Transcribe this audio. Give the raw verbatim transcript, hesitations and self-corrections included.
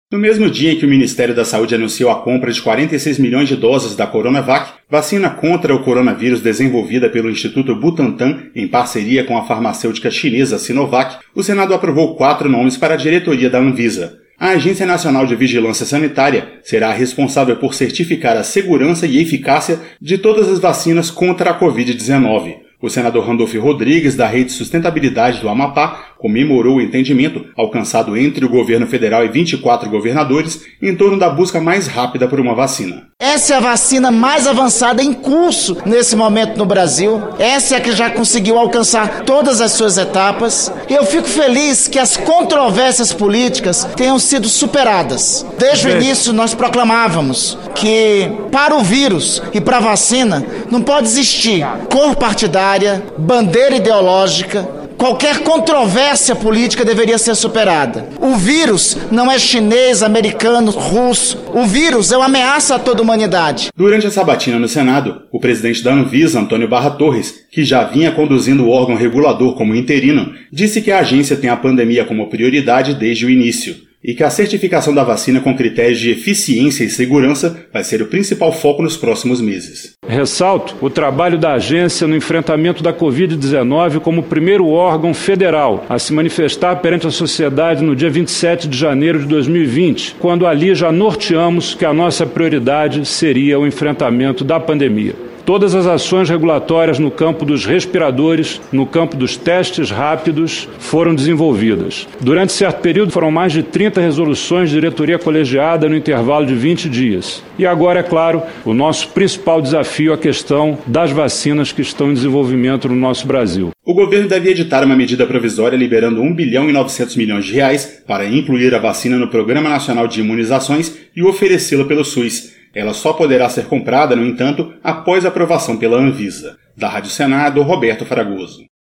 No mesmo dia em que o Ministério da Saúde anunciou a compra de quarenta e seis milhões de doses da Coronavac, vacina contra o coronavírus desenvolvida pelo Instituto Butantan em parceria com a farmacêutica chinesa Sinovac, o Senado aprovou quatro nomes para a diretoria da Anvisa. A Agência Nacional de Vigilância Sanitária será responsável por certificar a segurança e eficácia de todas as vacinas contra a covid dezenove. O senador Randolfo Rodrigues, da Rede Sustentabilidade do Amapá, comemorou o entendimento alcançado entre o governo federal e vinte e quatro governadores em torno da busca mais rápida por uma vacina. Essa é a vacina mais avançada em curso nesse momento no Brasil. Essa é a que já conseguiu alcançar todas as suas etapas. E eu fico feliz que as controvérsias políticas tenham sido superadas. Desde o início nós proclamávamos que para o vírus e para a vacina não pode existir cor partidária, bandeira ideológica. Qualquer controvérsia política deveria ser superada. O vírus não é chinês, americano, russo. O vírus é uma ameaça a toda a humanidade. Durante a sabatina no Senado, o presidente da Anvisa, Antônio Barra Torres, que já vinha conduzindo o órgão regulador como interino, disse que a agência tem a pandemia como prioridade desde o início e que a certificação da vacina com critérios de eficiência e segurança vai ser o principal foco nos próximos meses. Ressalto o trabalho da agência no enfrentamento da covid dezenove como primeiro órgão federal a se manifestar perante a sociedade no dia vinte e sete de janeiro de dois mil e vinte, quando ali já norteamos que a nossa prioridade seria o enfrentamento da pandemia. Todas as ações regulatórias no campo dos respiradores, no campo dos testes rápidos, foram desenvolvidas. Durante certo período foram mais de trinta resoluções de diretoria colegiada no intervalo de vinte dias. E agora, é claro, o nosso principal desafio é a questão das vacinas que estão em desenvolvimento no nosso Brasil. O governo deve editar uma medida provisória liberando um bilhão e novecentos milhões de reais para incluir a vacina no Programa Nacional de Imunizações e oferecê-la pelo SUS. Ela só poderá ser comprada, no entanto, após a aprovação pela Anvisa. Da Rádio Senado, Roberto Fragoso.